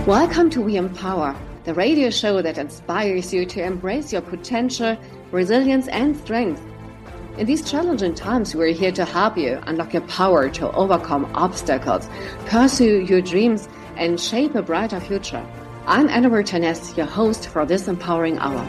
Welcome to We Empower, the radio show that inspires you to embrace your potential, resilience, and strength. In these challenging times, we're here to help you unlock your power to overcome obstacles, pursue your dreams, and shape a brighter future. I'm Anna Martinez, your host for this empowering hour.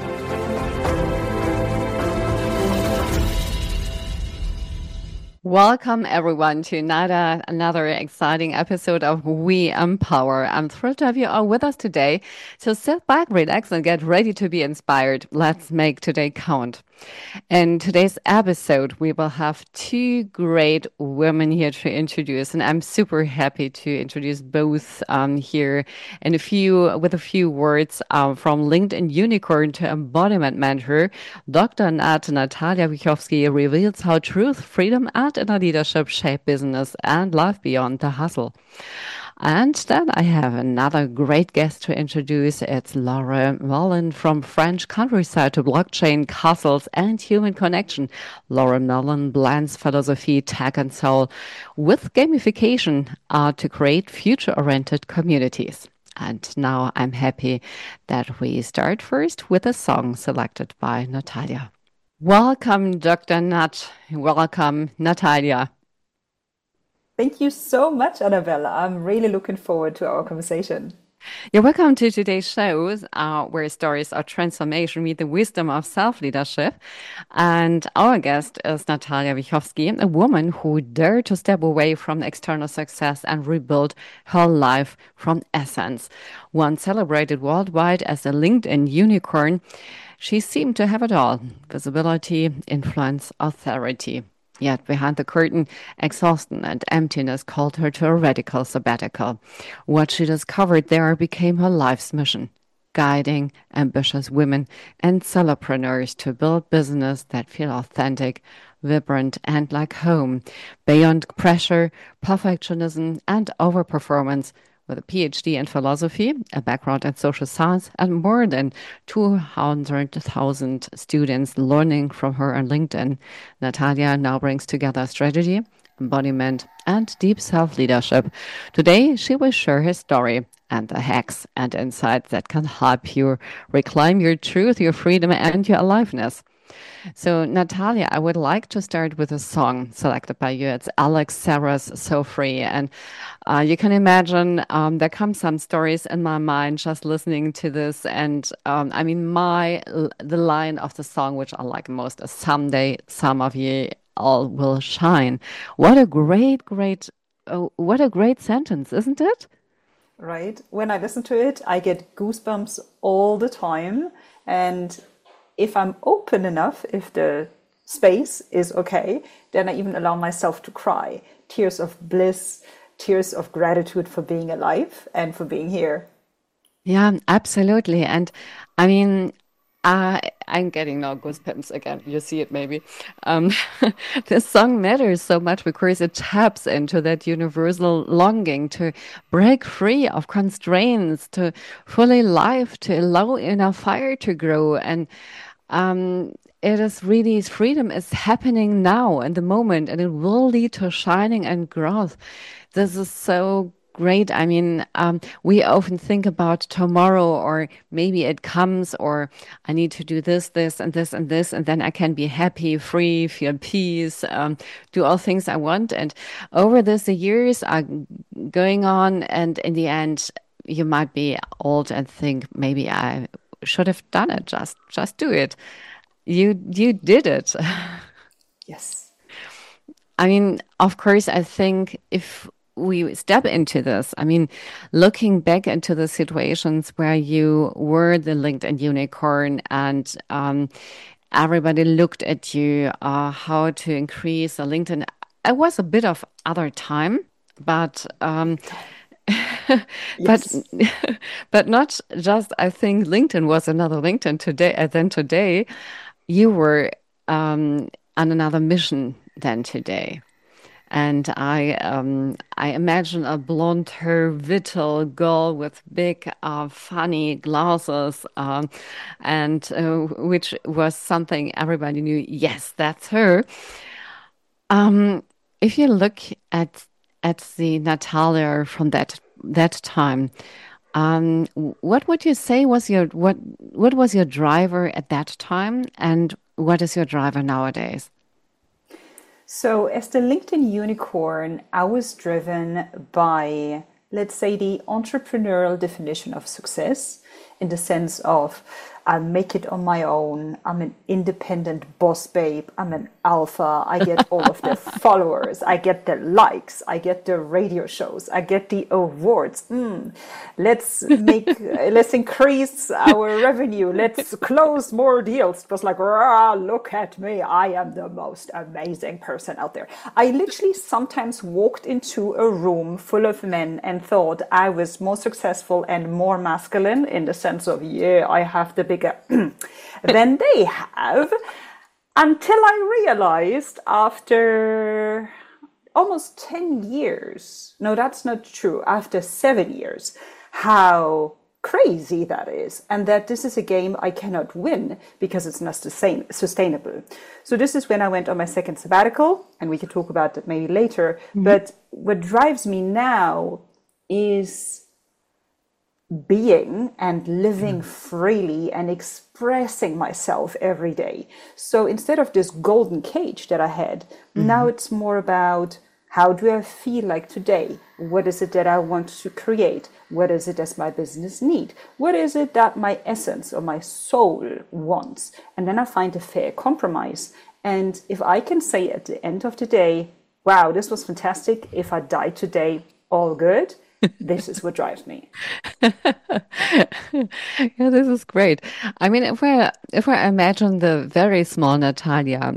Welcome everyone to another exciting episode of We Empower. I'm thrilled to have you all with us today. So sit back, relax, and get ready to be inspired. Let's make today count. In today's episode, we will have two great women here to introduce, and I'm super happy to introduce both here with a few words from LinkedIn Unicorn to Embodiment Mentor. Dr. Natalia Wichowski reveals how truth, freedom, and inner leadership shape business and life beyond the hustle. And then I have another great guest to introduce. It's Laura Mellon from French countryside to blockchain, castles, and human connection. Laura Mellon blends philosophy, tech, and soul with gamification to create future-oriented communities. And now I'm happy that we start first with a song selected by Natalia. Welcome, Dr. Nat. Welcome, Natalia. Thank you so much, Annabella. I'm really looking forward to our conversation. You're welcome to today's show, where stories of transformation meet the wisdom of self-leadership. And our guest is Natalia Wichowski, a woman who dared to step away from external success and rebuild her life from essence. Once celebrated worldwide as a LinkedIn unicorn, she seemed to have it all: visibility, influence, authority. Yet behind the curtain, exhaustion and emptiness called her to a radical sabbatical. What she discovered there became her life's mission: guiding ambitious women and solopreneurs to build business that feel authentic, vibrant, and like home, beyond pressure, perfectionism, and overperformance. With a PhD in philosophy, a background in social science, and more than 200,000 students learning from her on LinkedIn, Natalia now brings together strategy, embodiment, and deep self-leadership. Today, she will share her story and the hacks and insights that can help you reclaim your truth, your freedom, and your aliveness. So, Natalia, I would like to start with a song selected by you. It's Alex Serra's So Free. And you can imagine there come some stories in my mind just listening to this. And the line of the song, which I like most, is "Someday, some of you all will shine." What a what a great sentence, isn't it? Right? When I listen to it, I get goosebumps all the time. And if I'm open enough, if the space is okay, then I even allow myself to cry. Tears of bliss, tears of gratitude for being alive and for being here. Yeah, absolutely. And I mean, I'm getting now goosebumps again. You see it maybe. Um, this song matters so much because it taps into that universal longing to break free of constraints, to fully live, to allow inner fire to grow. And it is really, freedom is happening now in the moment, and it will lead to shining and growth. This is so great. I mean, we often think about tomorrow, or maybe it comes, or I need to do this, this, and this, and this, and then I can be happy, free, feel peace, do all things I want. And over this, the years are going on, and in the end, you might be old and think maybe I should have done it. Just do it. You did it. Yes. I mean, of course, I think if we step into this, I mean, looking back into the situations where you were the LinkedIn unicorn and everybody looked at you, how to increase the LinkedIn. It was a bit of other time, but but Yes. but not just. I think LinkedIn was another LinkedIn today than today. You were on another mission than today. And I imagine a blonde hair, vital girl with big, funny glasses, and which was something everybody knew. Yes, that's her. If you look at the Natalia from that time, What would you say was what was your driver at that time, and what is your driver nowadays? So, as the LinkedIn unicorn, I was driven by, let's say, the entrepreneurial definition of success in the sense of I make it on my own. I'm an independent boss babe. I'm an alpha. I get all of the followers. I get the likes. I get the radio shows. I get the awards. Let's increase our revenue. Let's close more deals. It was like, rah, look at me. I am the most amazing person out there. I literally sometimes walked into a room full of men and thought I was more successful and more masculine in the sense of, yeah, I have the bigger than they have, until I realized after almost 10 years, no, that's not true, after 7 years, how crazy that is, and that this is a game I cannot win because it's not sustainable. So this is when I went on my second sabbatical, and we can talk about that maybe later. But what drives me now is being and living freely and expressing myself every day. So instead of this golden cage that I had, now it's more about how do I feel like today? What is it that I want to create? What is it does my business need? What is it that my essence or my soul wants? And then I find a fair compromise. And if I can say at the end of the day, wow, this was fantastic. If I die today, all good. This is what drives me. Yeah, this is great. I mean, if I imagine the very small Natalia,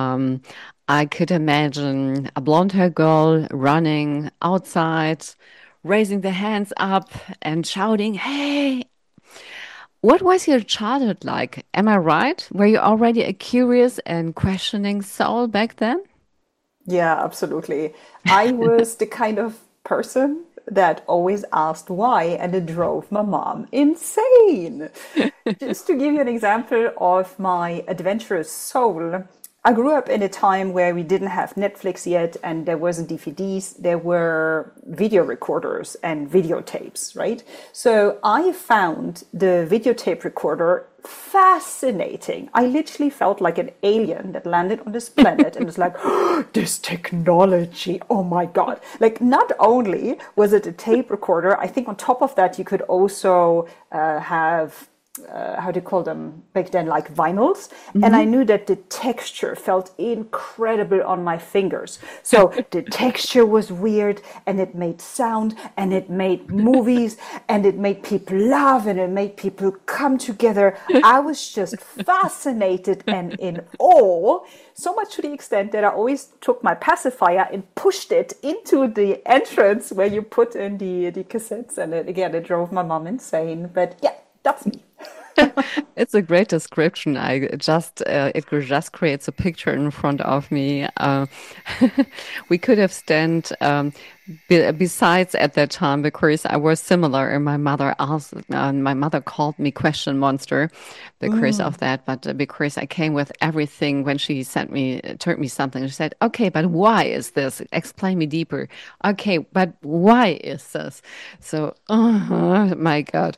I could imagine a blonde-haired girl running outside, raising the hands up and shouting, "Hey!" What was your childhood like? Am I right? Were you already a curious and questioning soul back then? Yeah, absolutely. I was the kind of person that always asked why, and it drove my mom insane. Just to give you an example of my adventurous soul, I grew up in a time where we didn't have Netflix yet and there wasn't DVDs, there were video recorders and videotapes, right? So I found the videotape recorder fascinating. I literally felt like an alien that landed on this planet and was like, oh, this technology, oh my God. Like, not only was it a tape recorder, I think on top of that, you could also have how do you call them back then, like vinyls. And I Hmm. knew that the texture felt incredible on my fingers. So the texture was weird, and it made sound, and it made movies, and it made people laugh, and it made people come together. I was just fascinated and in awe, so much to the extent that I always took my pacifier and pushed it into the entrance where you put in the cassettes. And it drove my mom insane. But yeah, that's me. It's a great description. It just creates a picture in front of me. We could have stand besides at that time because I was similar, and my mother called me question monster because of that. But because I came with everything when she turned me something, she said, "Okay, but why is this? Explain me deeper." Okay, but why is this? So, my God.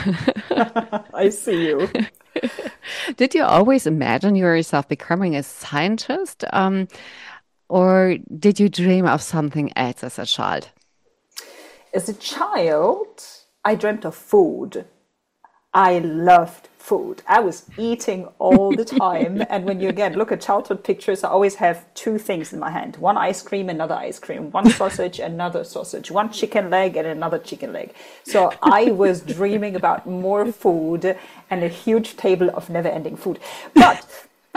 I see you. Did you always imagine yourself becoming a scientist, or did you dream of something else as a child? As a child, I dreamt of food. I loved food. I was eating all the time. And when you again look at childhood pictures, I always have two things in my hand: one ice cream, another ice cream, one sausage, another sausage, one chicken leg, and another chicken leg. So I was dreaming about more food and a huge table of never ending food. But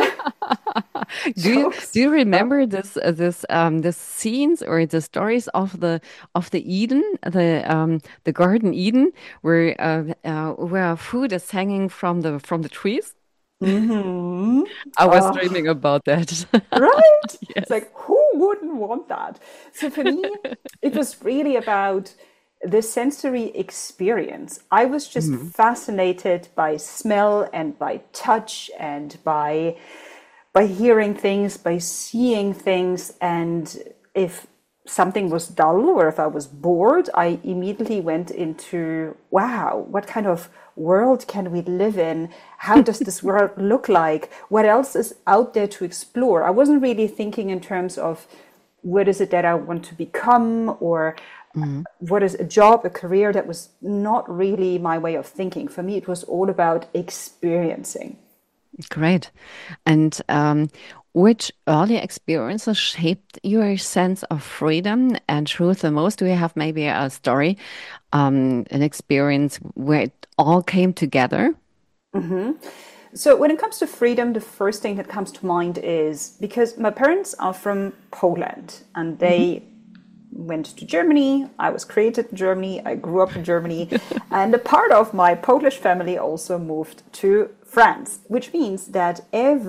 Do jokes. you remember this scenes or the stories of the Eden, the Garden Eden, where food is hanging from the trees? Hmm. I was Oh, dreaming about that. right? It's Yes. like, who wouldn't want that? So for me, it was really about the sensory experience. I was just Mhm. fascinated by smell and by touch and by hearing things, by seeing things. And if something was dull or if I was bored, I immediately went into, wow, what kind of world can we live in? How does this world look like? What else is out there to explore? I wasn't really thinking in terms of what is it that I want to become, or what is a job, a career. That was not really my way of thinking. For me, it was all about experiencing. Great. And which early experiences shaped your sense of freedom and truth the most? Do you have maybe a story, an experience where it all came together? So when it comes to freedom, the first thing that comes to mind is because my parents are from Poland and they went to Germany. I was created in Germany. I grew up in Germany. And a part of my Polish family also moved to France, which means that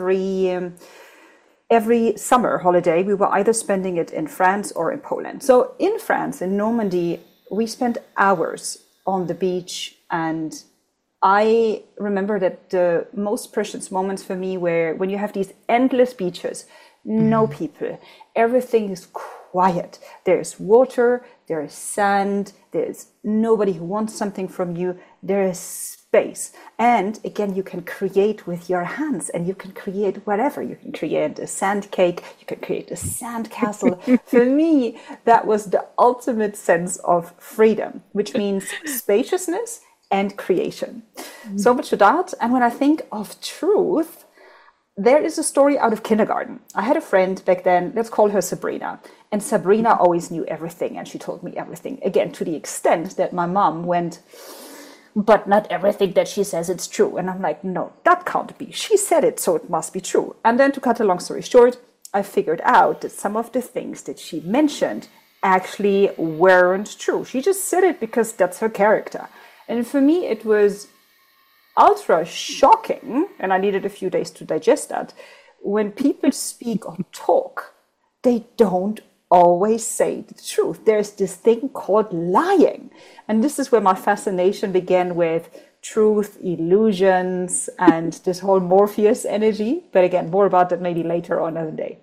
every summer holiday we were either spending it in France or in Poland. So in France, in Normandy, we spent hours on the beach, and I remember that the most precious moments for me were when you have these endless beaches, no people, everything is quiet. There's water, there is sand, there's nobody who wants something from you, there is space. And again, you can create with your hands and you can create whatever. You can create a sand cake, you can create a sand castle. For me, that was the ultimate sense of freedom, which means spaciousness and creation. So much for that. And when I think of truth, there is a story out of kindergarten. I had a friend back then, let's call her Sabrina. And Sabrina always knew everything and she told me everything. Again, to the extent that my mom went, but not everything that she says it's true. And I'm like, no, that can't be. She said it, so it must be true. And then to cut a long story short, I figured out that some of the things that she mentioned actually weren't true. She just said it because that's her character. And for me, it was ultra shocking, and I needed a few days to digest that. When people speak or talk, they don't always say the truth. There's this thing called lying. And this is where my fascination began with truth, illusions, and this whole Morpheus energy. But again, more about that maybe later on another day.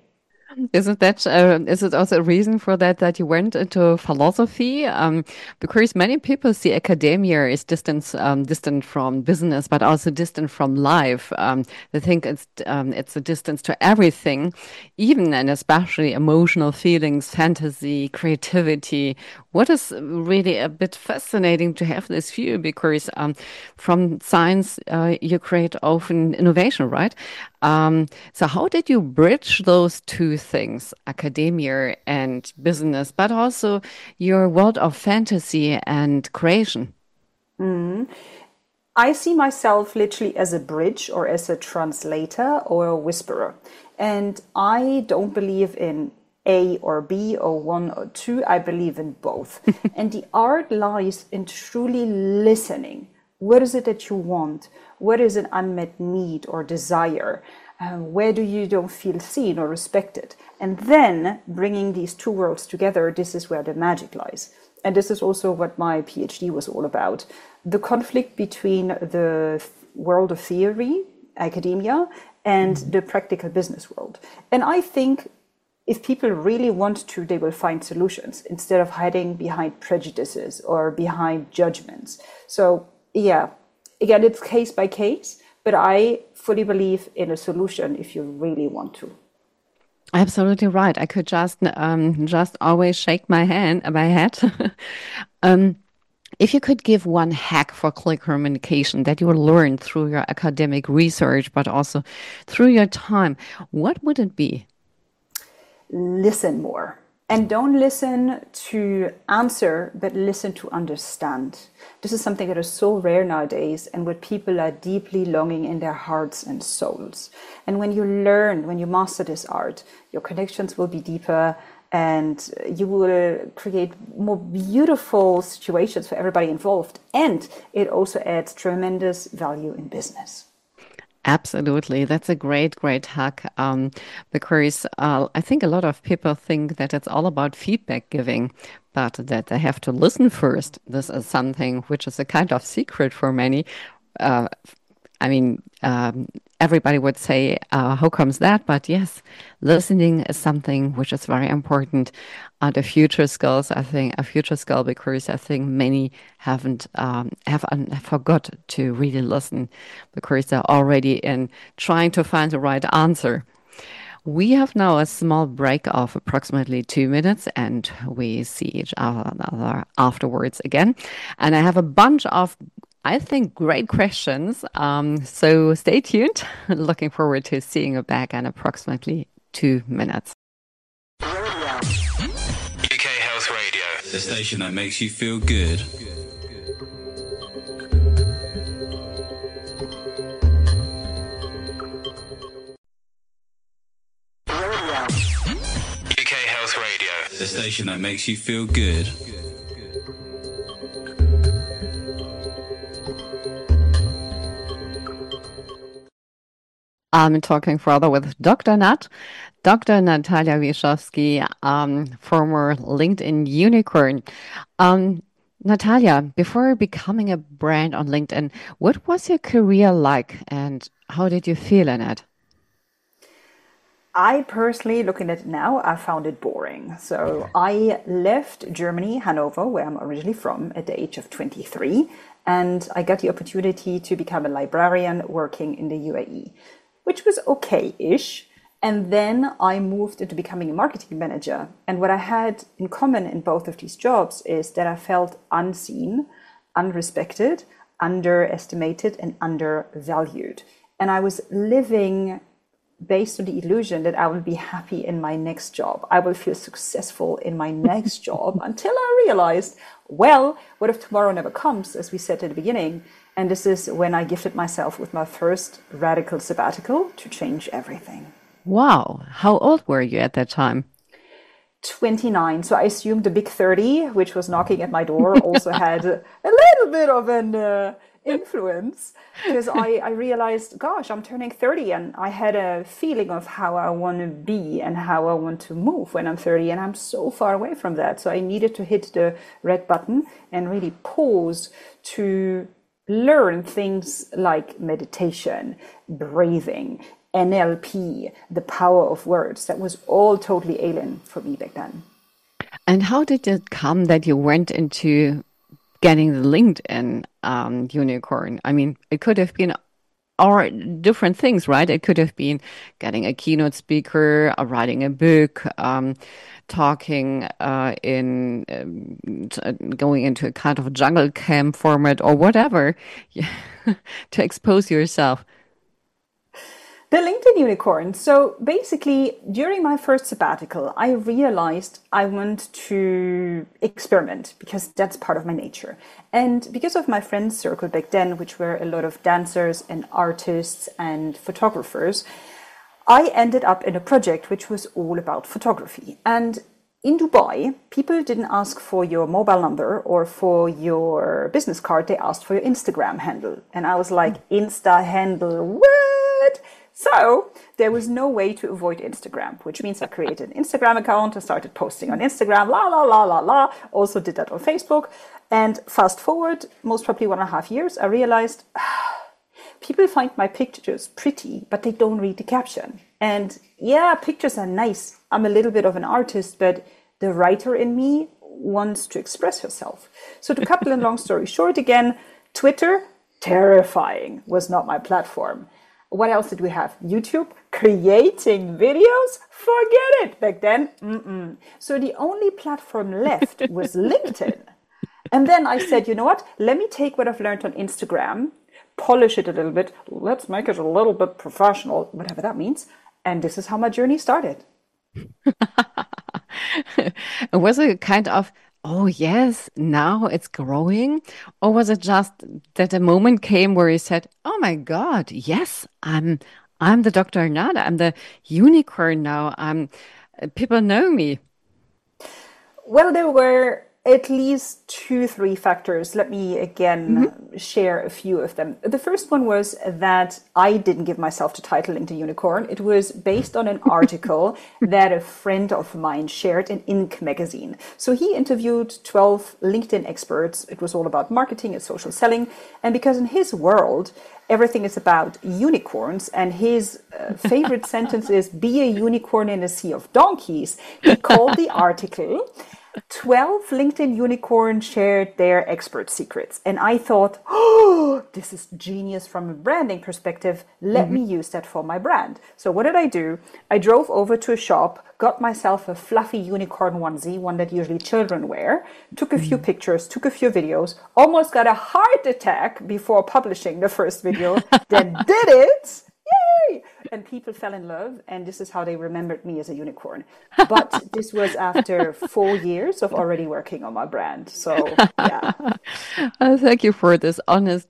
Is it also a reason for that that you went into philosophy? Because many people see academia is distant from business, but also distant from life. They think it's a distance to everything, even and especially emotional feelings, fantasy, creativity. What is really a bit fascinating to have this view, because from science you create often innovation, right? So how did you bridge those two things, academia and business, but also your world of fantasy and creation? I see myself literally as a bridge or as a translator or a whisperer. And I don't believe in A or B or one or two. I believe in both. And the art lies in truly listening. What is it that you want? What is an unmet need or desire? Where do you don't feel seen or respected? And then bringing these two worlds together, this is where the magic lies. And this is also what my PhD was all about. The conflict between the world of theory, academia, and the practical business world. And I think if people really want to, they will find solutions instead of hiding behind prejudices or behind judgments. So yeah, again, it's case by case, but I fully believe in a solution if you really want to. Absolutely right. I could just always shake my head. um, if you could give one hack for clear communication that you learned through your academic research, but also through your time, what would it be? Listen more. And don't listen to answer, but listen to understand. This is something that is so rare nowadays and what people are deeply longing in their hearts and souls. And when you learn, when you master this art, your connections will be deeper and you will create more beautiful situations for everybody involved. And it also adds tremendous value in business. Absolutely. That's a great hack. Because I think a lot of people think that it's all about feedback giving, but that they have to listen first. This is something which is a kind of secret for many. Uh, I mean, everybody would say, how comes that? But yes, listening is something which is very important. The future skills, I think, a future skill because I think many haven't have forgot to really listen because they're already in trying to find the right answer. We have now a small break of approximately 2 minutes and we see each other afterwards again. And I have a bunch of, I think, great questions. So stay tuned. Looking forward to seeing you back in approximately 2 minutes. UK Health Radio, the station that makes you feel good. UK Health Radio, the station that makes you feel good. I'm talking further with Dr. Nat, Dr. Natalia Wieszowski, former LinkedIn unicorn. Natalia, before becoming a brand on LinkedIn, what was your career like and how did you feel in it? I personally, looking at it now, I found it boring. So I left Germany, Hanover, where I'm originally from, at the age of 23, and I got the opportunity to become a librarian working in the UAE, which was okay-ish. And then I moved into becoming a marketing manager. And what I had in common in both of these jobs is that I felt unseen, unrespected, underestimated, and undervalued. And I was living based on the illusion that I will be happy in my next job. I will feel successful in my next job until I realized, well, what if tomorrow never comes, as we said at the beginning? And this is when I gifted myself with my first radical sabbatical to change everything. Wow. How old were you at that time? 29. So I assumed the big 30, which was knocking at my door, also had a little bit of an influence because I realized, gosh, I'm turning 30 and I had a feeling of how I want to be and how I want to move when I'm 30. And I'm so far away from that. So I needed to hit the red button and really pause to learn things like meditation, breathing, NLP, the power of words. That was all totally alien for me back then. And how did it come that you went into getting the LinkedIn unicorn? I mean, it could have been or different things, right? It could have been getting a keynote speaker, writing a book, talking going into a kind of jungle camp format or whatever, yeah, to expose yourself. The LinkedIn unicorn. So basically, during my first sabbatical, I realized I want to experiment because that's part of my nature. And because of my friends circle back then, which were a lot of dancers and artists and photographers, I ended up in a project which was all about photography. And in Dubai, people didn't ask for your mobile number or for your business card, they asked for your Instagram handle. And I was like, Insta handle, what? So there was no way to avoid Instagram, which means I created an Instagram account. I started posting on Instagram, la, la, la, la, la. Also did that on Facebook. And fast forward, most probably 1.5 years, I realized people find my pictures pretty, but they don't read the caption. And yeah, pictures are nice. I'm a little bit of an artist, but the writer in me wants to express herself. So to cut a long story short again, Twitter, terrifying, was not my platform. What else did we have? YouTube, creating videos? Forget it. Back then, So the only platform left was LinkedIn. And then I said, you know what? Let me take what I've learned on Instagram, polish it a little bit. Let's make it a little bit professional, whatever that means. And this is how my journey started. Was it kind of, oh yes, now it's growing? Or was it just that a moment came where you said, oh my God, yes, I'm the Dr. Nada, I'm the unicorn now. People know me. Well, there were at least 2, 3 factors. Let me again share a few of them. The first one was that I didn't give myself the title LinkedIn Unicorn. It was based on an article that a friend of mine shared in Inc. magazine. So he interviewed 12 LinkedIn experts. It was all about marketing and social selling. And because in his world, everything is about unicorns, and his favorite sentence is, be a unicorn in a sea of donkeys. He called the article 12 LinkedIn unicorns shared their expert secrets. And I thought, oh, this is genius from a branding perspective. Let me use that for my brand. So what did I do? I drove over to a shop, got myself a fluffy unicorn onesie, one that usually children wear, took a few pictures, took a few videos, almost got a heart attack before publishing the first video, then did it. Yay! And people fell in love, and this is how they remembered me as a unicorn. But this was after 4 years of already working on my brand. So, yeah. Thank you for this honest,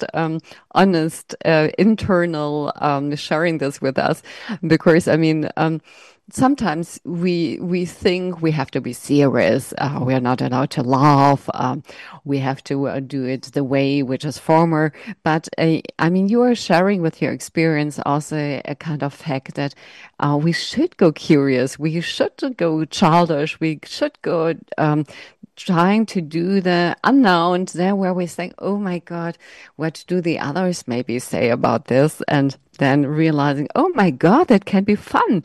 internal sharing this with us, because I mean, sometimes we think we have to be serious. We are not allowed to laugh. We have to do it the way which is former. But I mean, you are sharing with your experience also a kind of fact that we should go curious. We should go childish. We should go trying to do the unknown there where we think, oh my God, what do the others maybe say about this? And then realizing, oh my God, that can be fun.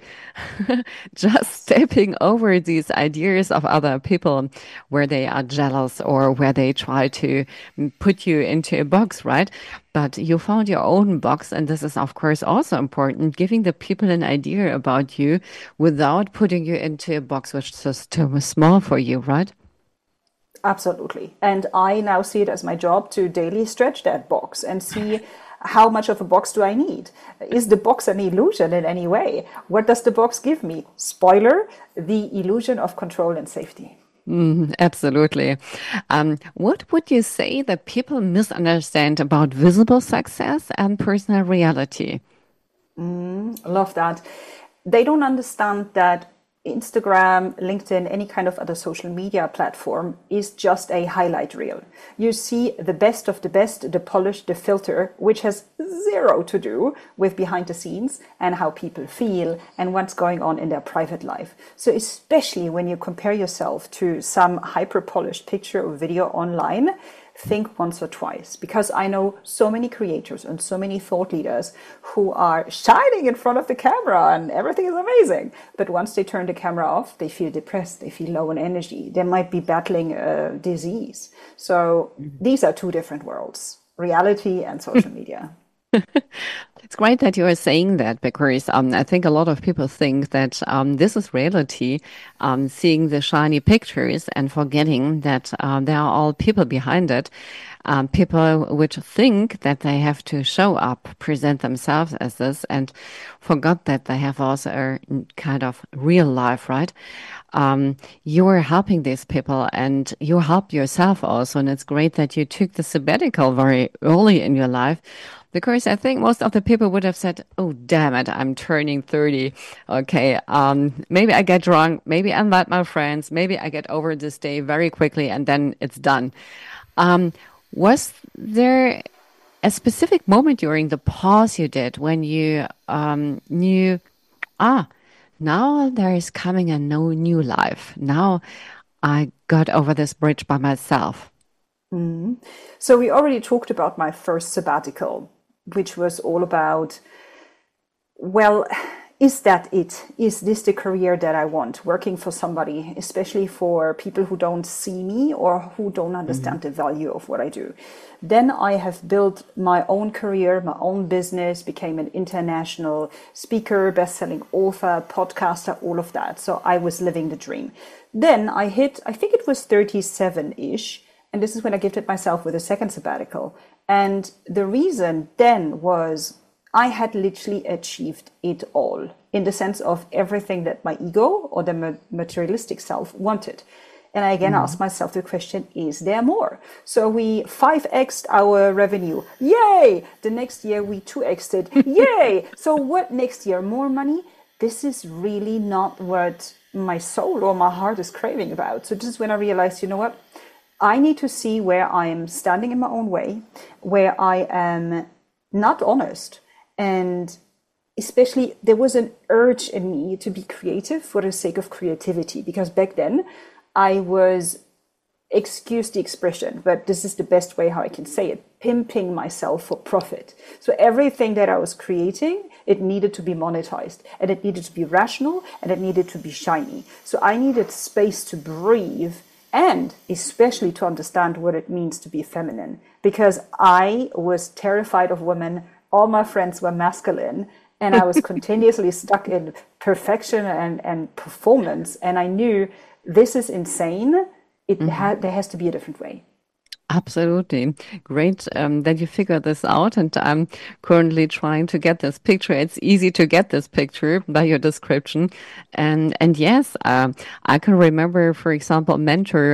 Just stepping over these ideas of other people where they are jealous or where they try to put you into a box, right? But you found your own box. And this is, of course, also important, giving the people an idea about you without putting you into a box which is too small for you, right? Absolutely. And I now see it as my job to daily stretch that box and see how much of a box do I need? Is the box an illusion in any way? What does the box give me? Spoiler, the illusion of control and safety. Absolutely. What would you say that people misunderstand about visible success and personal reality? Love that. They don't understand that Instagram, LinkedIn, any kind of other social media platform is just a highlight reel. You see the best of the best, the polished, the filter, which has zero to do with behind the scenes and how people feel and what's going on in their private life. So especially when you compare yourself to some hyper polished picture or video online, think once or twice, because I know so many creators and so many thought leaders who are shining in front of the camera and everything is amazing. But once they turn the camera off, they feel depressed, they feel low in energy, they might be battling a disease. So these are two different worlds, reality and social media. It's great that you are saying that, because I think a lot of people think that this is reality, seeing the shiny pictures and forgetting that there are all people behind it, people which think that they have to show up, present themselves as this, and forgot that they have also a kind of real life, right? You are helping these people and you help yourself also. And it's great that you took the sabbatical very early in your life. Because I think most of the people would have said, oh, damn it, I'm turning 30. Okay, maybe I get drunk. Maybe I invite my friends. Maybe I get over this day very quickly and then it's done. Was there a specific moment during the pause you did when you knew, now there is coming a no new life. Now I got over this bridge by myself. So we already talked about my first sabbatical, which was all about, well, is that it? Is this the career that I want? Working for somebody, especially for people who don't see me or who don't understand the value of what I do. Then I have built my own career, my own business, became an international speaker, best-selling author, podcaster, all of that. So I was living the dream. Then I hit, I think it was 37-ish. And this is when I gifted myself with a second sabbatical. And the reason then was I had literally achieved it all in the sense of everything that my ego or the materialistic self wanted. And I again asked myself the question, is there more? So we 5x'd our revenue. Yay! The next year we 2x'd it. Yay! So what next year? More money? This is really not what my soul or my heart is craving about. So this is when I realized, you know what? I need to see where I am standing in my own way, where I am not honest. And especially, there was an urge in me to be creative for the sake of creativity, because back then I was, excuse the expression, but this is the best way how I can say it, pimping myself for profit. So everything that I was creating, it needed to be monetized, and it needed to be rational, and it needed to be shiny. So I needed space to breathe, and especially to understand what it means to be feminine, because I was terrified of women. All my friends were masculine, and I was continuously stuck in perfection and performance. And I knew this is insane. There has to be a different way. Absolutely. Great that you figured this out. And I'm currently trying to get this picture. It's easy to get this picture by your description. And yes, I can remember, for example, a mentor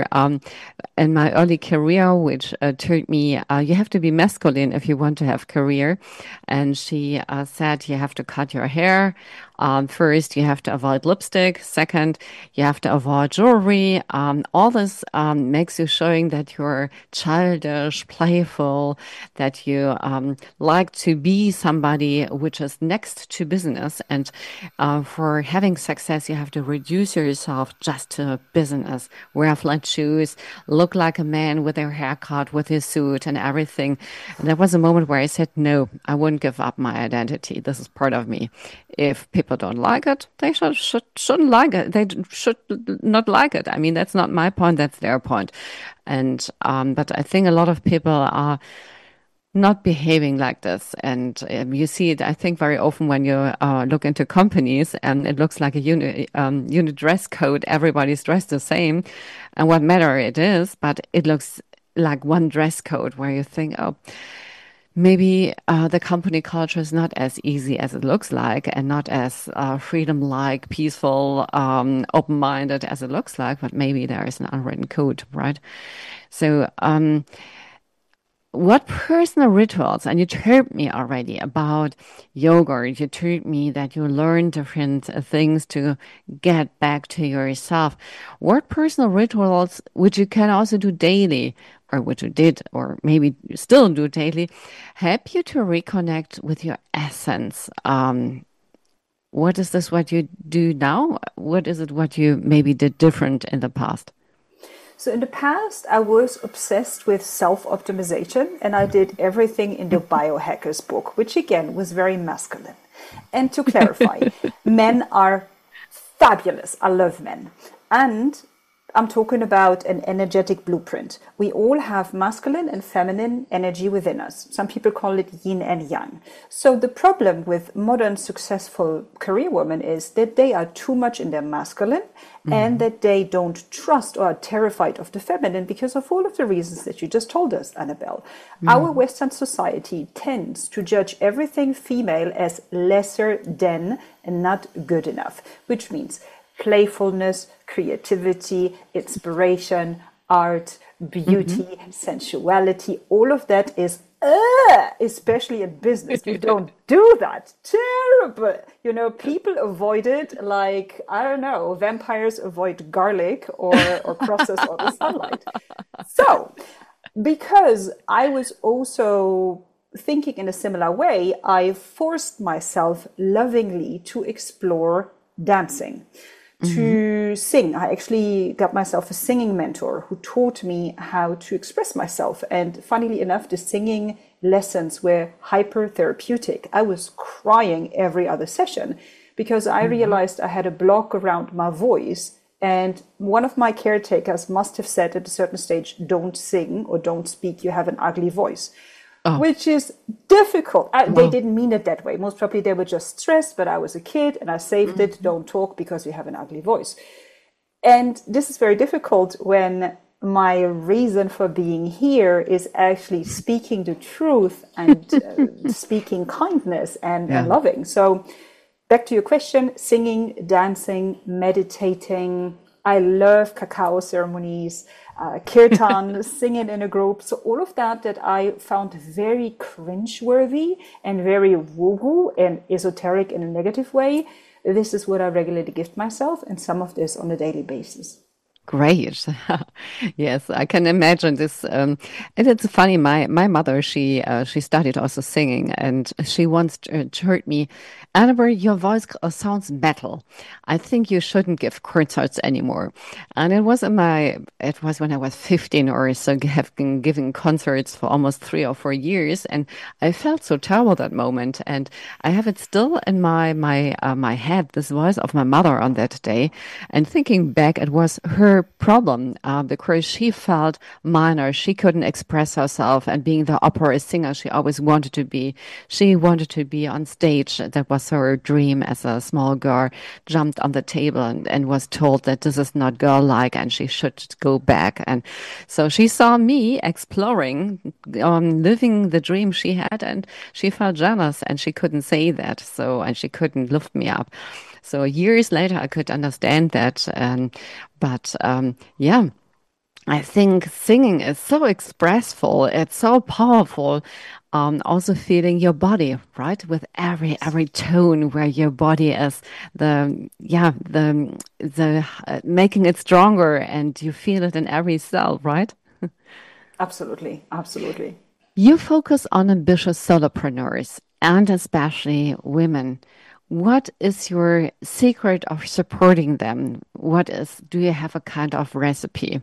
in my early career, which told me you have to be masculine if you want to have career. And she said you have to cut your hair. First, you have to avoid lipstick. Second, you have to avoid jewelry. All this makes you showing that you're childish, playful, that you like to be somebody which is next to business. And for having success, you have to reduce yourself just to business. Wear flat shoes, look like a man with your haircut, with his suit and everything. And there was a moment where I said, no, I wouldn't give up my identity. This is part of me. If people don't like it, they shouldn't like it. They should not like it. I mean, that's not my point. That's their point. And but I think a lot of people are not behaving like this. And you see it, I think, very often when you look into companies, and it looks like a unit dress code. Everybody's dressed the same, and what matter it is, but it looks like one dress code where you think, oh, maybe the company culture is not as easy as it looks like, and not as freedom-like, peaceful, open-minded as it looks like, but maybe there is an unwritten code, right? So, what personal rituals, and you told me already about yoga, you told me that you learn different things to get back to yourself. What personal rituals, which you can also do daily, or what you did, or maybe you still do daily, help you to reconnect with your essence? What is this what you do now? What is it what you maybe did different in the past? So in the past, I was obsessed with self-optimization, and I did everything in the biohackers book, which again was very masculine. And to clarify, men are fabulous. I love men. And I'm talking about an energetic blueprint. We all have masculine and feminine energy within us. Some people call it yin and yang. So the problem with modern successful career women is that they are too much in their masculine, and that they don't trust or are terrified of the feminine because of all of the reasons that you just told us, Annabelle. Our Western society tends to judge everything female as lesser than and not good enough, which means playfulness, creativity, inspiration, art, beauty, sensuality, all of that is, especially in business. We don't do that. Terrible. You know, people avoid it like, I don't know, vampires avoid garlic or crosses or the sunlight. So, because I was also thinking in a similar way, I forced myself lovingly to explore dancing, to sing. I actually got myself a singing mentor who taught me how to express myself. And funnily enough, the singing lessons were hyper therapeutic. I was crying every other session because I realized I had a block around my voice. And one of my caretakers must have said at a certain stage, don't sing or don't speak, you have an ugly voice. Which is difficult. They didn't mean it that way. Most probably they were just stressed, but I was a kid and I saved it. Don't talk because you have an ugly voice. And this is very difficult when my reason for being here is actually speaking the truth and speaking kindness and loving. So back to your question, singing, dancing, meditating. I love cacao ceremonies, kirtan, singing in a group. So all of that I found very cringeworthy and very woo-woo and esoteric in a negative way. This is what I regularly gift myself, and some of this on a daily basis. Great. Yes, I can imagine this. And it's funny. My mother, she studied also singing, and she once heard me, Annabelle, your voice sounds metal. I think you shouldn't give concerts anymore. And it was when I was 15 or so, have been giving concerts for almost 3 or 4 years, and I felt so terrible that moment. And I have it still in my head, this voice of my mother on that day. And thinking back, it was her problem because she felt minor. She couldn't express herself. And being the opera singer she always wanted to be, she wanted to be on stage. That was her dream as a small girl, jumped on the table and was told that this is not girl-like and she should go back. And so she saw me exploring, living the dream she had, and she felt jealous and she couldn't say that. So, and she couldn't lift me up. So years later, I could understand that. Yeah, I think singing is so expressful. It's so powerful. Also feeling your body, right? With every tone where your body is the making it stronger and you feel it in every cell, right? Absolutely, absolutely. You focus on ambitious solopreneurs and especially women. What is your secret of supporting them? Do you have a kind of recipe?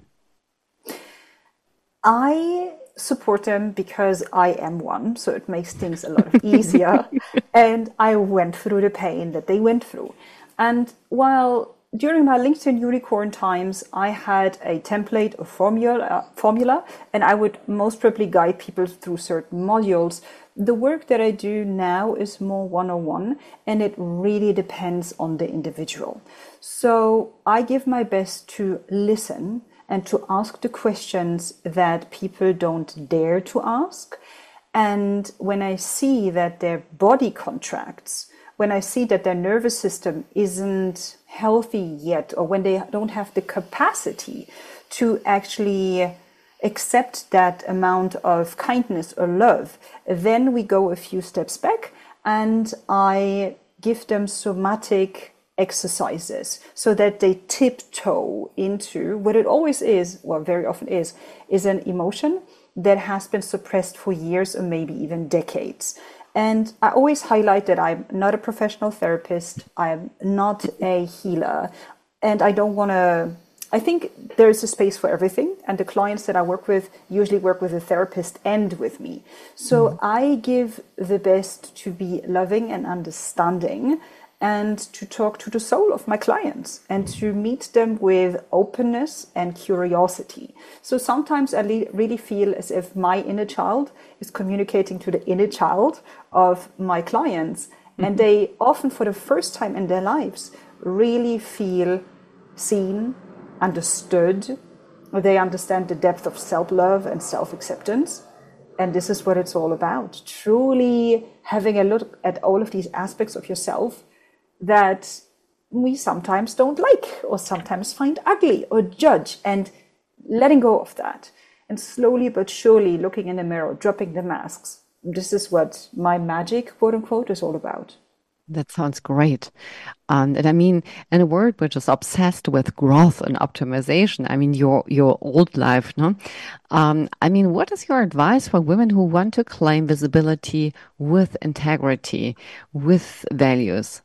I support them because I am one, so it makes things a lot easier. And I went through the pain that they went through. And while during my LinkedIn unicorn times, I had a template of formula, and I would most probably guide people through certain modules. The work that I do now is more one-on-one, and it really depends on the individual. So I give my best to listen and to ask the questions that people don't dare to ask. And when I see that their body contracts, when I see that their nervous system isn't healthy yet, or when they don't have the capacity to actually accept that amount of kindness or love, then we go a few steps back and I give them somatic exercises so that they tiptoe into what it always is, well, very often is an emotion that has been suppressed for years or maybe even decades. And I always highlight that I'm not a professional therapist, I'm not a healer, and I think there is a space for everything. And the clients that I work with usually work with a therapist and with me. So I give the best to be loving and understanding and to talk to the soul of my clients and to meet them with openness and curiosity. So sometimes I really feel as if my inner child is communicating to the inner child of my clients. And they often, for the first time in their lives, really feel seen, understood. They understand the depth of self-love and self-acceptance. And this is what it's all about. Truly having a look at all of these aspects of yourself that we sometimes don't like or sometimes find ugly or judge, and letting go of that and slowly but surely looking in the mirror, dropping the masks. This is what my magic, quote unquote, is all about. That sounds great. And I mean, in a world which is obsessed with growth and optimization, I mean, your old life, no? I mean, what is your advice for women who want to claim visibility with integrity, with values?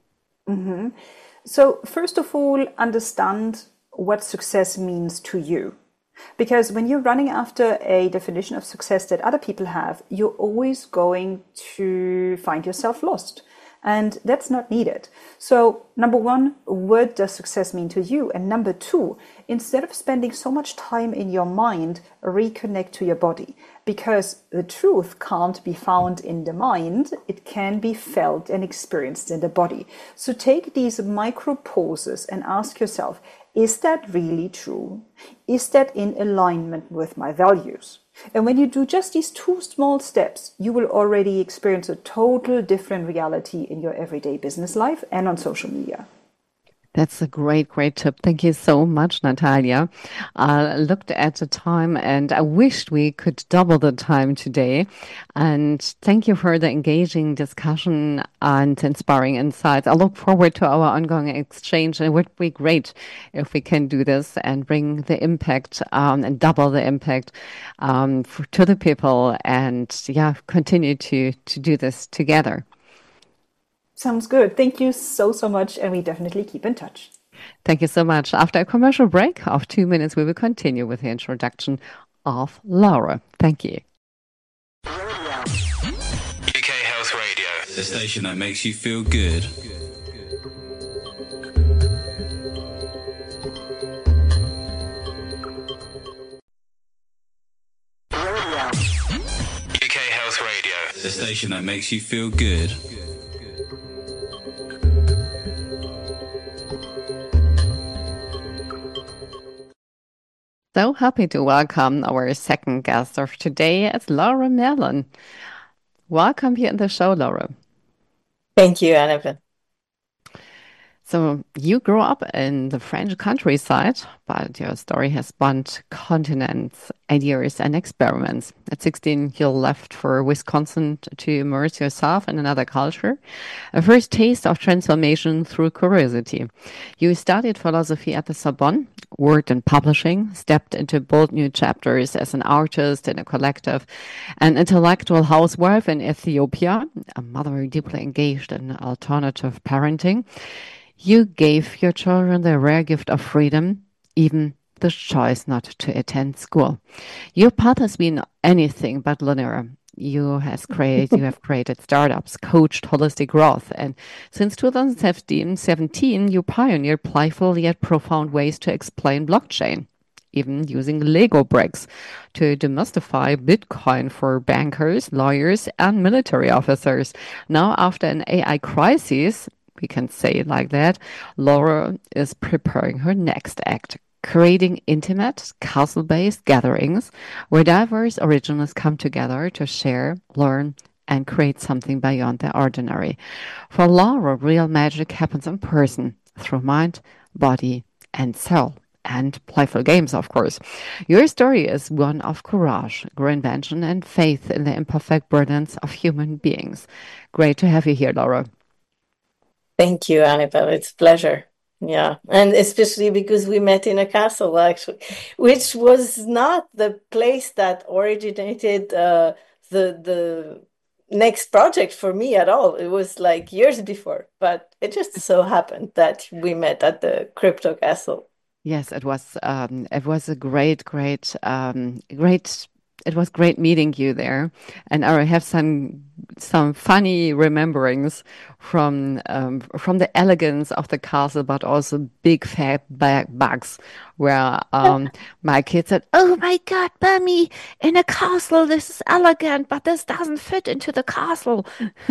So, first of all, understand what success means to you. Because when you're running after a definition of success that other people have, you're always going to find yourself lost. And that's not needed. So, number one, what does success mean to you? And number two, instead of spending so much time in your mind, reconnect to your body. Because the truth can't be found in the mind, it can be felt and experienced in the body. So take these micro pauses and ask yourself, is that really true? Is that in alignment with my values? And when you do just these two small steps, you will already experience a total different reality in your everyday business life and on social media. That's a great, great tip. Thank you so much, Natalia. I looked at the time and I wished we could double the time today. And thank you for the engaging discussion and inspiring insights. I look forward to our ongoing exchange. It would be great if we can do this and bring the impact and double the impact to the people and yeah, continue to do this together. Sounds good. Thank you so, so much. And we definitely keep in touch. Thank you so much. After a commercial break of 2 minutes, we will continue with the introduction of Laura. Thank you. UK Health Radio, the station that makes you feel good. UK Health Radio, the station that makes you feel good. So happy to welcome our second guest of today. It's Laura Merlin. Welcome here in the show, Laura. Thank you, Annabelle. So you grew up in the French countryside, but your story has spanned continents, ideas, and experiments. At 16, you left for Wisconsin to immerse yourself in another culture, a first taste of transformation through curiosity. You studied philosophy at the Sorbonne, worked in publishing, stepped into bold new chapters as an artist in a collective, an intellectual housewife in Ethiopia, a mother deeply engaged in alternative parenting. You gave your children the rare gift of freedom, even the choice not to attend school. Your path has been anything but linear. You have created startups, coached holistic growth, and since 2017, you pioneered playful yet profound ways to explain blockchain, even using Lego bricks to demystify Bitcoin for bankers, lawyers, and military officers. Now, after an AI crisis, we can say it like that, Laura is preparing her next act, creating intimate, castle-based gatherings where diverse originals come together to share, learn, and create something beyond the ordinary. For Laura, real magic happens in person, through mind, body, and soul. And playful games, of course. Your story is one of courage, reinvention, and faith in the imperfect brilliance of human beings. Great to have you here, Laura. Thank you, Annabelle. It's a pleasure. Yeah, and especially because we met in a castle, actually, which was not the place that originated the next project for me at all. It was like years before, but it just so happened that we met at the Crypto Castle. Yes, it was. It was a great. It was great meeting you there, and I have some funny rememberings from the elegance of the castle, but also big fat bugs, where my kids said, "Oh my God, Mommy, in a castle, this is elegant, but this doesn't fit into the castle."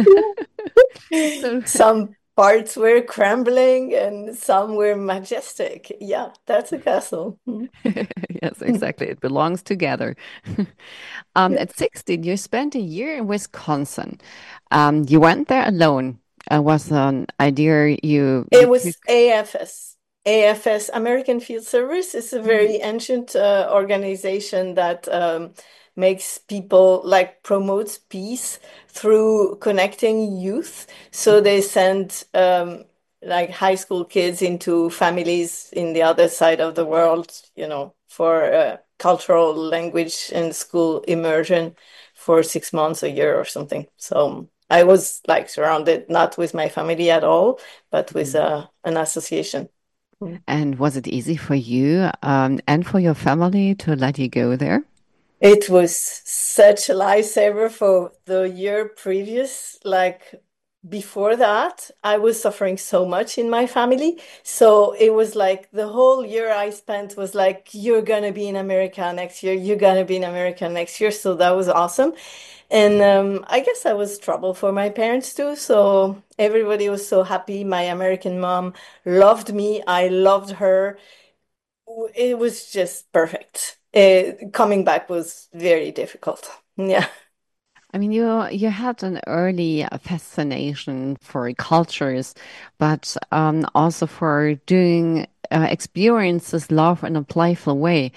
So Some parts were crumbling and some were majestic. Yeah, that's a castle. yes, exactly. It belongs together. Yeah. At 16, you spent a year in Wisconsin. You went there alone. Was an idea you It was took. AFS. AFS, American Field Service, is a Mhm. very ancient organization that makes people like promotes peace through connecting youth. So they send like high school kids into families in the other side of the world, for cultural language and school immersion for 6 months, a year or something. So I was like surrounded, not with my family at all, but with Mhm. an association. Mm. And was it easy for you and for your family to let you go there? It was such a lifesaver for the year previous. Like before that, I was suffering so much in my family. So it was like the whole year I spent was like, you're gonna be in America next year, you're gonna be in America next year. So that was awesome. And I guess I was trouble for my parents too. So everybody was so happy. My American mom loved me. I loved her. It was just perfect. Coming back was very difficult. Yeah. I mean, you had an early fascination for cultures, but also for doing experiences love in a playful way.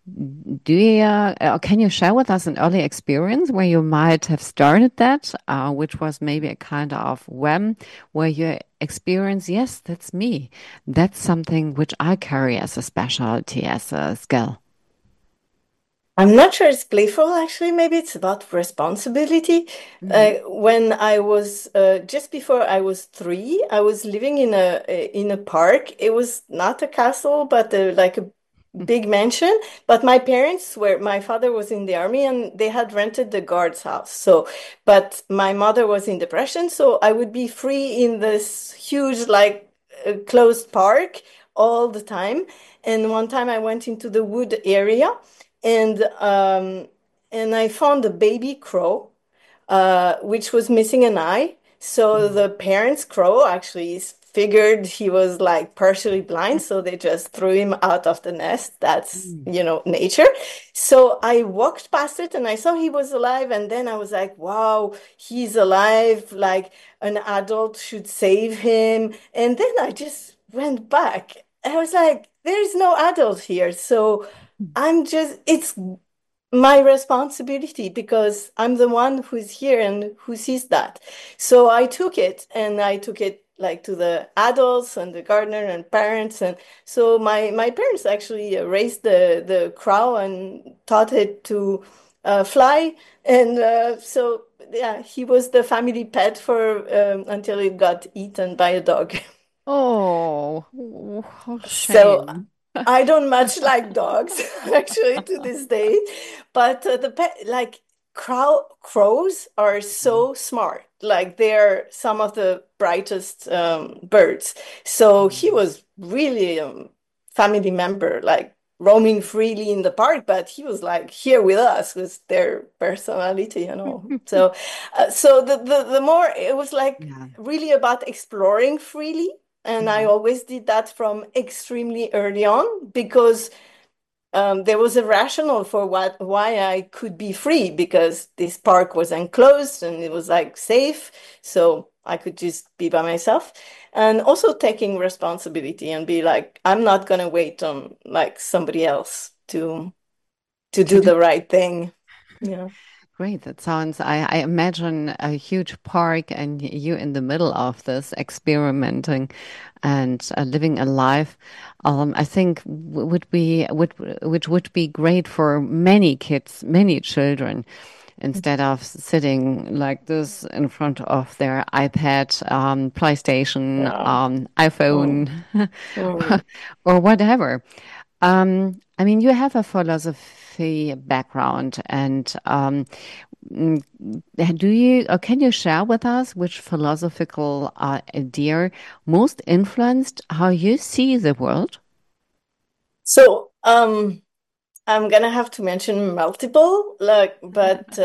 Can you share with us an early experience where you might have started that, which was maybe a kind of whim, where you experience, yes, that's me. That's something which I carry as a specialty, as a skill. I'm not sure it's playful, actually. Maybe it's about responsibility. Hmm. When I was just before I was 3, I was living in a park. It was not a castle, but like a big mansion. But my parents were, my father was in the army and they had rented the guard's house. So, but my mother was in depression, so I would be free in this huge, like, closed park all the time. And one time I went into the wood area and I found a baby crow, which was missing an eye. So the parents' crow actually figured he was like partially blind, so they just threw him out of the nest. That's, Mm. nature. So I walked past it and I saw he was alive, and then I was like, wow, he's alive. Like an adult should save him. And then I just went back. I was like, there's no adult here. So it's my responsibility because I'm the one who's here and who sees that. So I took it and I took it like to the adults and the gardener and parents. And so my parents actually raised the crow and taught it to fly. And so, yeah, he was the family pet for until it got eaten by a dog. Oh, how So shame. I don't much like dogs actually to this day, but the pet like crows are so smart. Like they're some of the brightest birds. So he Mm. was really a family member, like roaming freely in the park, but he was like here with us with their personality. So the more it was like Yeah. really about exploring freely, and I Mhm. always did that from extremely early on because there was a rationale for why I could be free because this park was enclosed and it was like safe, so I could just be by myself. And also taking responsibility and be like, I'm not gonna wait on like somebody else to To do do. the right thing. Yeah. Great. That sounds, I imagine a huge park and you in the middle of this experimenting and living a life. I think which would be great for many kids, many children, instead of sitting like this in front of their iPad, PlayStation, Yeah. iPhone, Mm. Mm. or whatever. I mean, you have a philosophy background, and mm, do you or can you share with us which philosophical idea most influenced how you see the world? So, I'm gonna have to mention multiple, like, but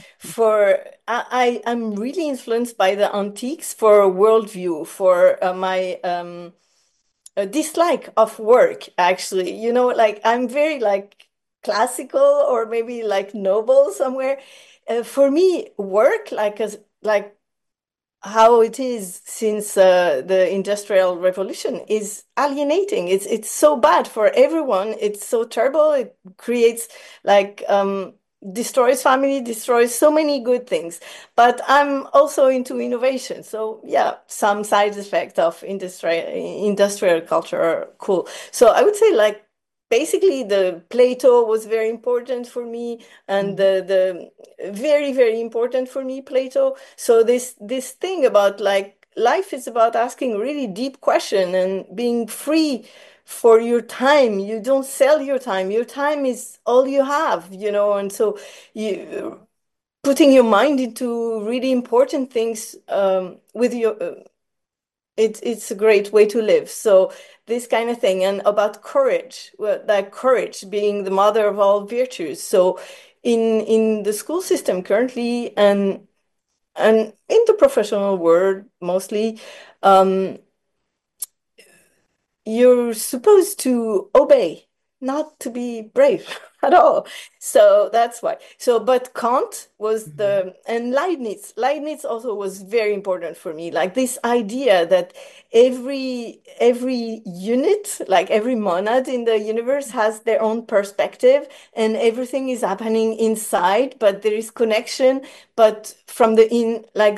I'm really influenced by the antiques for worldview, for my dislike of work, actually. Like I'm very like classical or maybe like noble somewhere. For me, work like how it is since the Industrial Revolution is alienating. It's so bad for everyone. It's so terrible. It creates like destroys family, destroys so many good things. But I'm also into innovation. So yeah, some side effects of industrial culture are cool. So I would say like basically the Plato was very important for me, and Mhm. the very, very important for me, Plato. So this thing about like life is about asking really deep question and being free for your time. You don't sell your time. Your time is all you have. And so you putting your mind into really important things with your it's a great way to live. So this kind of thing, and about courage, well, that courage being the mother of all virtues. So in the school system currently, and in the professional world mostly, um, you're supposed to obey. not to be brave at all. So that's why. So, but Kant was Mhm. and Leibniz also was very important for me. Like this idea that every unit, like every monad in the universe has their own perspective and everything is happening inside, but there is connection, but from the in, like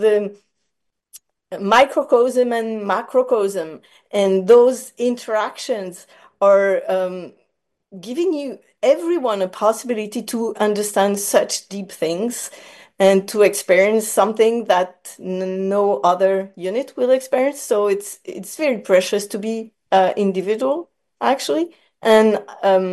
the microcosm and macrocosm, and those interactions are giving you everyone a possibility to understand such deep things and to experience something that no other unit will experience. So it's very precious to be individual, actually, and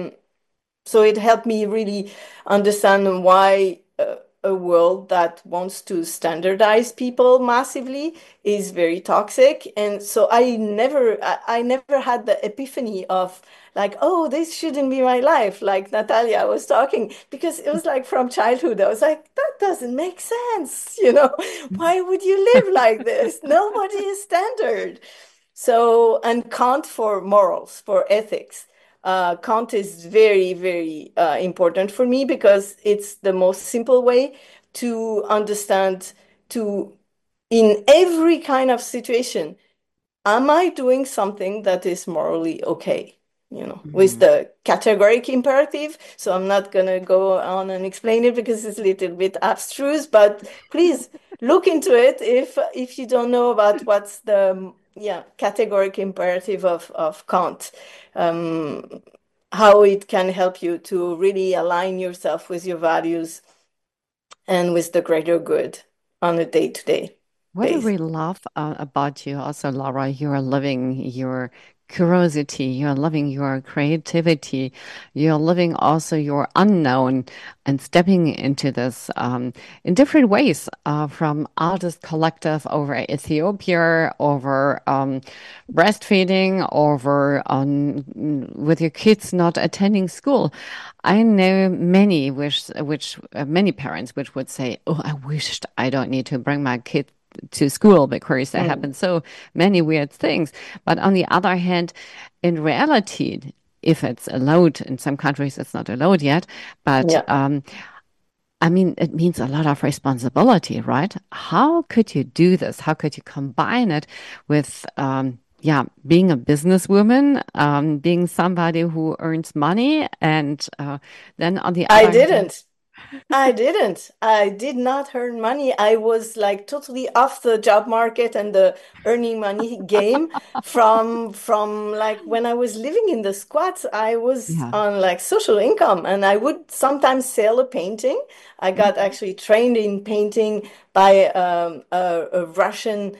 so it helped me really understand why a world that wants to standardize people massively is very toxic. And so I never had the epiphany of like, oh, this shouldn't be my life, like Natalia was talking, because it was like from childhood. I was like, that doesn't make sense, you know? Why would you live like this? Nobody is standard. So, and Kant for morals, for ethics. Kant is very, very important for me because it's the most simple way to understand, to in every kind of situation, am I doing something that is morally okay? You know, with Mhm. the categoric imperative. So I'm not gonna go on and explain it because it's a little bit abstruse, but please look into it if you don't know about what's the categoric imperative of Kant. Um, how it can help you to really align yourself with your values and with the greater good on a day-to-day What I basis. really love about you also, Laura, you're living your curiosity, you're living your creativity, you're living also your unknown and stepping into this in different ways, from artist collective over Ethiopia, over breastfeeding, over with your kids not attending school. I know many many parents which would say, "Oh, I wished I don't need to bring my kid to school because there Mm. happen so many weird things." But on the other hand, in reality, if it's allowed, in some countries it's not allowed yet, but Yeah. I mean, it means a lot of responsibility, right? How could you do this? How could you combine it with, yeah, being a businesswoman, being somebody who earns money, and then on the I other hand, didn't. I didn't. I did not earn money. I was like totally off the job market and the earning money game from like when I was living in the squats, I was yeah. on like social income and I would sometimes sell a painting. I got Mhm. actually trained in painting by a Russian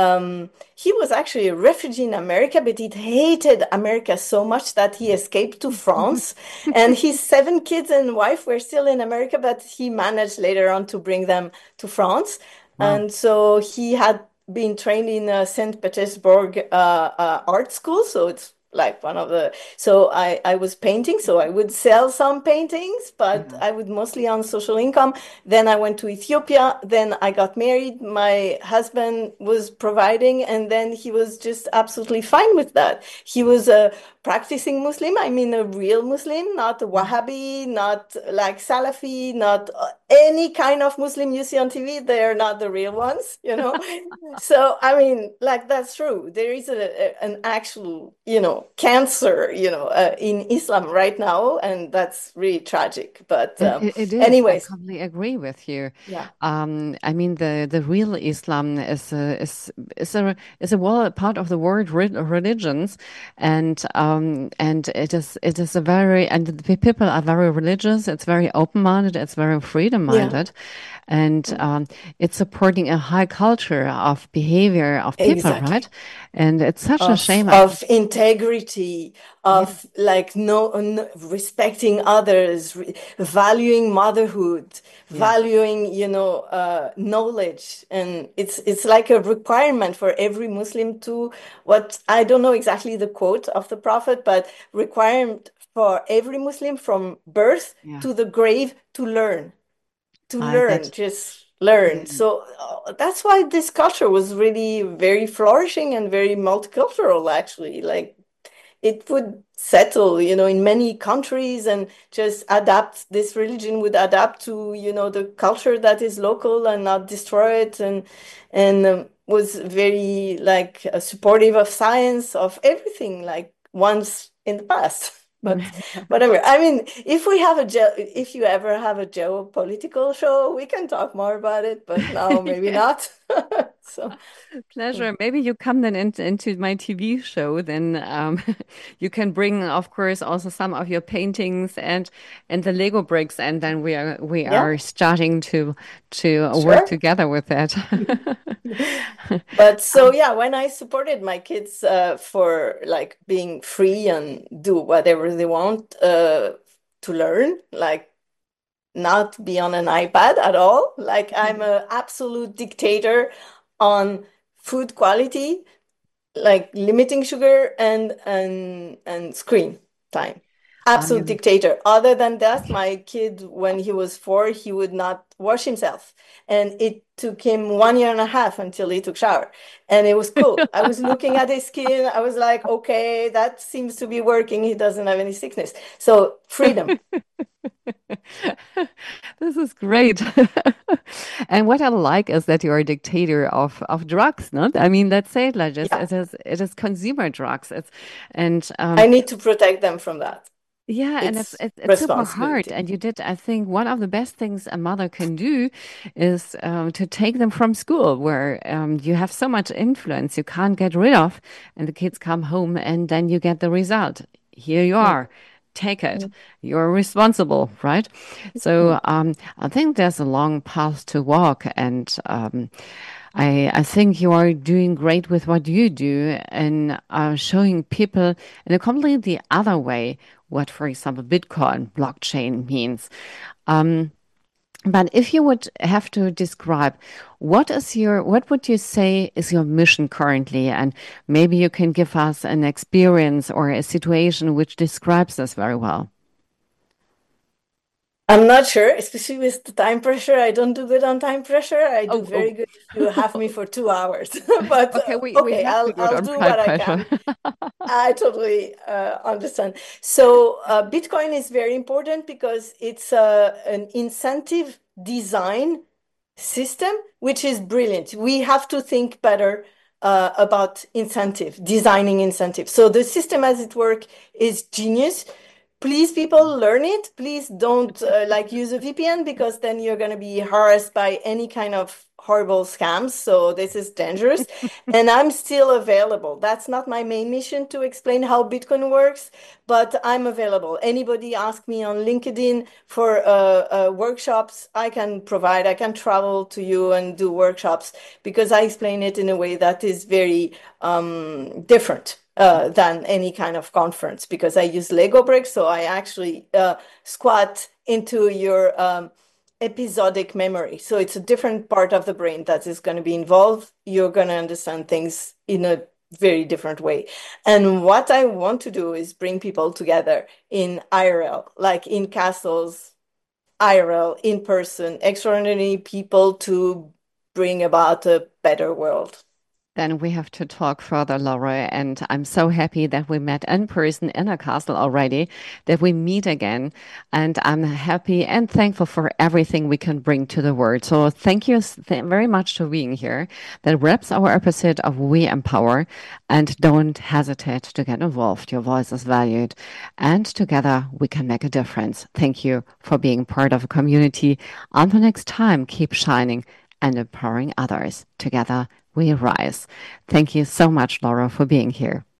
he was actually a refugee in America, but he hated America so much that he escaped to France. And his 7 kids and wife were still in America, but he managed later on to bring them to France. Wow. And so he had been trained in St. Petersburg art school. So it's like one of the, so I was painting, so I would sell some paintings, but Yeah. I would mostly on social income. Then I went to Ethiopia. Then I got married. My husband was providing, and then he was just absolutely fine with that. He was a practicing Muslim. I mean, a real Muslim, not a Wahhabi, not like Salafi, not any kind of Muslim you see on TV. They're not the real ones, you know? So, I mean, like that's true. There is an actual, cancer, in Islam right now, and that's really tragic. But It is. I anyways, completely agree with you. yeah. I mean, the real Islam is a part of the world religions, and it is a very and the people are very religious. It's very open-minded. It's very Yeah, freedom-minded, and it's supporting a high culture of behavior of people, right? exactly. And it's such a of shame. of integrity, Yeah, of like no, respecting others, valuing motherhood, yeah. valuing knowledge, and it's like a requirement for every Muslim to, what I don't know exactly the quote of the Prophet, but requirement for every Muslim from birth Yeah. to the grave to I learn, that. just learn. Yeah. So that's why this culture was really very flourishing and very multicultural, actually. Like it would settle, in many countries and just adapt. This religion would adapt to, the culture that is local and not destroy it, and was very like supportive of science, of everything, like once in the past. But whatever. I mean, if you ever have a geopolitical show, we can talk more about it, but now maybe not. So, Pleasure. Maybe you come then into my TV show. Then you can bring, of course, also some of your paintings and the Lego bricks, and then we yeah, are starting to work sure. together with that. But so yeah, when I supported my kids for like being free and do whatever they want to learn, like not be on an iPad at all. Like I'm an absolute dictator on food quality, like limiting sugar and screen time. Absolute Um, dictator. Other than that, my kid, when he was 4, he would not wash himself. And it took him 1 year and a half until he took shower. And it was cool. I was looking at his skin. I was like, okay, that seems to be working. He doesn't have any sickness. So freedom. This is great. And what I like is that you're a dictator of drugs, not? I mean, let's say it like this. Yeah. It is consumer drugs. It's and I need to protect them from that. yeah, and it's It's it's it's super hard. responsibility. And you did, I think, one of the best things a mother can do is to take them from school, where you have so much influence you can't get rid of, and the kids come home, and then you get the result. Here you Mm, are. Take it. mm, You're responsible, right? mm. So I think there's a long path to walk, and I think you are doing great with what you do and showing people in a completely other way what, for example, Bitcoin blockchain means. Um, but if you would have to describe what would you say is your mission currently? And maybe you can give us an experience or a situation which describes this very well. I'm not sure, especially with the time pressure. I don't do good on time pressure. I do Oh, very good if you have me for 2 hours. But okay, we okay, have I'll to do it I'll on do high what I pressure. can. I totally understand. So Bitcoin is very important because it's an incentive design system, which is brilliant. We have to think better about designing incentive. So the system as it works is genius. Please, people, learn it. Please don't like use a VPN because then you're going to be harassed by any kind of horrible scams. So this is dangerous. And I'm still available. That's not my main mission to explain how Bitcoin works, but I'm available. Anybody ask me on LinkedIn for workshops, I can provide. I can travel to you and do workshops because I explain it in a way that is very different than any kind of conference because I use Lego bricks. So I actually squat into your episodic memory. So it's a different part of the brain that is going to be involved. You're going to understand things in a very different way. And what I want to do is bring people together in IRL, like in castles, IRL, in person, extraordinary people to bring about a better world. Then we have to talk further, Laura. And I'm so happy that we met in person in a castle already, that we meet again. And I'm happy and thankful for everything we can bring to the world. So thank you very much for being here. That wraps our episode of We Empower. And don't hesitate to get involved. Your voice is valued. And together we can make a difference. Thank you for being part of a community. Until next time, keep shining and empowering others. Together we rise. Thank you so much, Laura, for being here.